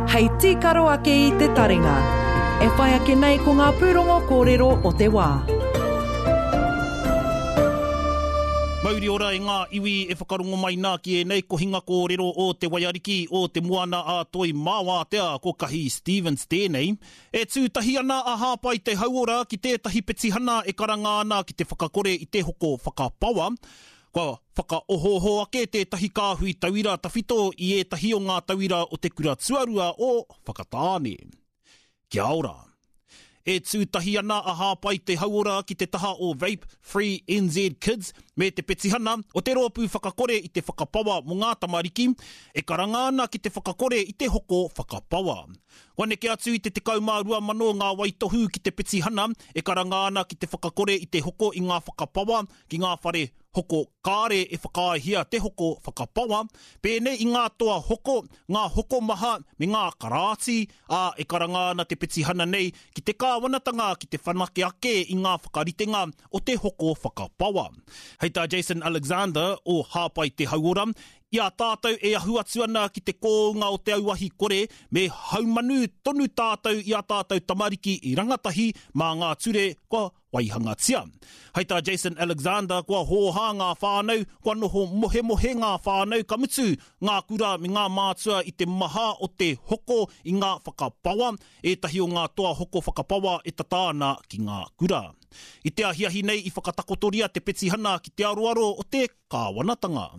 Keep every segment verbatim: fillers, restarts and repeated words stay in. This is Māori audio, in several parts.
Hei tīkaro ake i te taringa. E whai ake nei ko ngā pūrongo kōrero o te wā. Mauri ora e ngā iwi e whakarongo mai nā ki e nei ko hinga kōrero o te waiariki o te moana a toi māwātea ko kahi Stevens tēnei. E tūtahi ana a hāpai te hauora ki tētahi petihana e karanga ana ki te whakakore i te hoko whakapawa. Kua whakaohoho ake tētahi kāhui tauira tawhito i e tahi o ngā tauira o te kura tuarua o whakatāne. Kia ora. E tūtahi ana a hāpai te hauora ki te taha o Vape Free N Z Kids me te petihana o te roapu whakakore i te whakapawa mo ngā tamariki e karanga ana ki te whakakore i te hoko whakapawa. Waneke atu i te tekau mā rua mano ngā waitohu ki te petihana e karanga ana ki te whakakore i te hoko i ngā whakapawa ki ngā whare hoko kāre e whakaahia te hoko whakapawa, pēnei i ngā toa hoko, ngā hoko maha me ngā karāti, a e karanga ana te petihana nei ki te kāwanatanga ki te whanake ake i ngā whakaritenga o te hoko whakapawa. Hei tā Jason Alexander o hāpai te hauora, ia tātou e ahu atu ana ki te kōunga o te auahi kore me haumanu tonu tātou ia tātou tamariki i rangatahi mā ngā ture kua waihangatia. Hei tā Jason Alexander kua hōha ngā whānau, kua noho mohe mohe ngā whānau kamutu, ngā kura me ngā mātua i te maha o te hoko i ngā whakapawa, e tahi o ngā toa hoko whakapawa e tatāna ki ngā kura. I te ahiahi nei i whakatakotoria te petihana ki te aroaro o te kāwanatanga.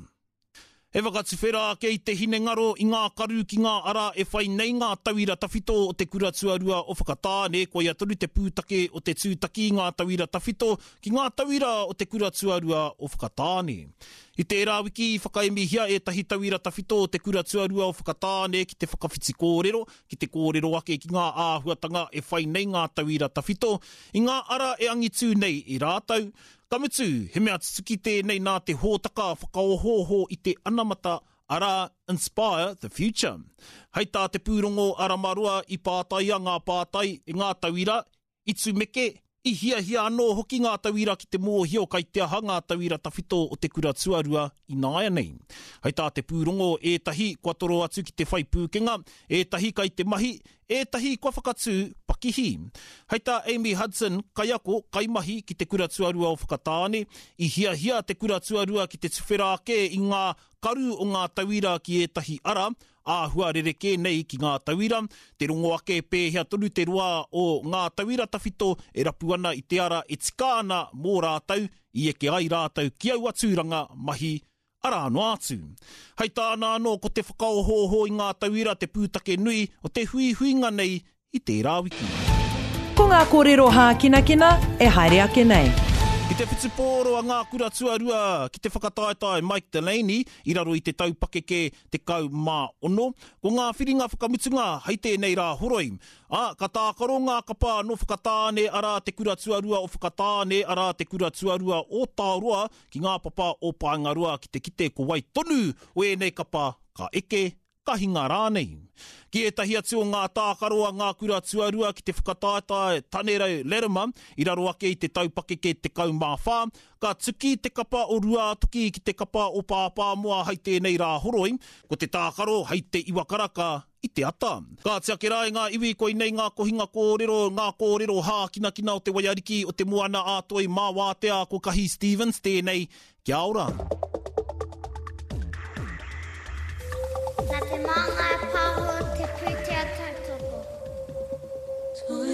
E whakatuwhera ke i te hine ngaro i ngā karu ki ngā ara e whai nei ngā tauira tawhito o te kura tuarua o whakatāne, ko ia tonu te pūtake o te tūtaki ngā tauira tawhito ki ngā tauira o te kura tuarua o whakatāne. I te era wiki i whakaemihia e tahi tauira tawhito o te kura tuarua o whakatāne ki te whakawhiti kōrero, ki te kōrero ake ki ngā āhuatanga e whai nei ngā tauira tawhito, i ngā ara e angitu nei i rātau. Kamutu, he mea tutuki tēnei nā te hōtaka whakaohoho i te anamata ara Inspire the Future. Hei tā te pūrongo ara marua i pātai a ngā pātai e ngā tauira, i tu meke, i hia hia anō hoki ngā tauira ki te mōhio kai te aha ngā tauira tawhito o te kura tuarua i nāia nei. Hei tā te pūrongo e tahi kua toro atu ki te whai pūkenga, e tahi kai te mahi, e tahi kua whakatū pakihi. Hei tā Amy Hudson kai ako kai mahi ki te kura tuarua o whakatāne, i hia hia te kura tuarua ki te tuwhera ake i ngā karu o ngā tauira ki e tahi ara, āhua rereke nei ki ngā tauira, te rongo ake pēhea tonu te roa o ngā tauira tawhito e rapu ana i te ara e tika ana mō rātau, i eke ai rātau ki au aturanga mahi ara anō atu. Hei tāna anō ko te whakaohoho i ngā tauira te pūtake nui o te hui huinga nei i te rāwiki. Ko ngā kōrero hā kina kina e haere ake nei. I te whitupōro a ngā kura tuarua ki te whakataetai Mike Delaney, i raro i te taupake ke te kau mā ono, ko ngā whiringa whakamutunga hei tēnei rā horoi. A, ka tākaro ngā kapa no whakatāne ara te kura tuarua o whakatāne ara te kura tuarua o Tāroa ki ngā papa o Paengarua ki te kite ko wai tonu o e nei kapa ka eke ka hinga rānei. Ki e tahi atu o ngā tākaro a ngā kura tuarua ki te whakataetai Tanerau Lerima, i raro ake i te taupake ke te kau mā whā, ka tuki te kapa o rua tuki ki te kapa o pāpā mua hei tēnei rā horoi, ko te tākaro hei te iwakaraka i te ata. Ka te ake rai ngā iwi koi nei ngā kohinga kōrero, ngā kōrero hā kina kina o te waiariki o te moana a toi māwātea ko kahi Stevens tēnei. Kia ora. Nā te māngai pāho te pūtea tautoko.